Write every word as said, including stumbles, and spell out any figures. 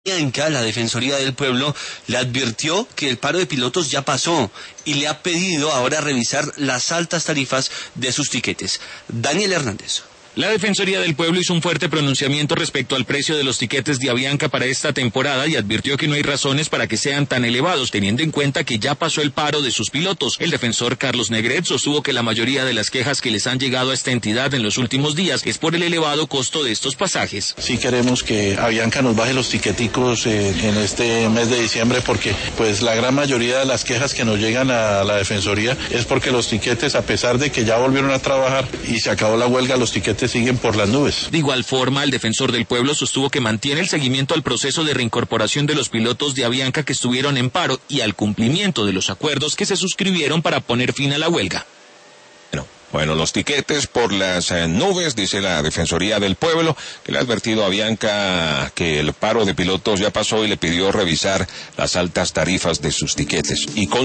Avianca, la Defensoría del Pueblo, le advirtió que el paro de pilotos ya pasó y le ha pedido ahora revisar las altas tarifas de sus tiquetes. Daniel Hernández. La Defensoría del Pueblo hizo un fuerte pronunciamiento respecto al precio de los tiquetes de Avianca para esta temporada y advirtió que no hay razones para que sean tan elevados, teniendo en cuenta que ya pasó el paro de sus pilotos. El defensor Carlos Negret sostuvo que la mayoría de las quejas que les han llegado a esta entidad en los últimos días es por el elevado costo de estos pasajes. Sí queremos que Avianca nos baje los tiqueticos eh, en este mes de diciembre, porque pues la gran mayoría de las quejas que nos llegan a la Defensoría es porque los tiquetes, a pesar de que ya volvieron a trabajar y se acabó la huelga, los tiquetes siguen por las nubes. De igual forma, el defensor del pueblo sostuvo que mantiene el seguimiento al proceso de reincorporación de los pilotos de Avianca que estuvieron en paro y al cumplimiento de los acuerdos que se suscribieron para poner fin a la huelga. Bueno, bueno, los tiquetes por las eh, nubes, dice la Defensoría del Pueblo, que le ha advertido a Avianca que el paro de pilotos ya pasó y le pidió revisar las altas tarifas de sus tiquetes. Y con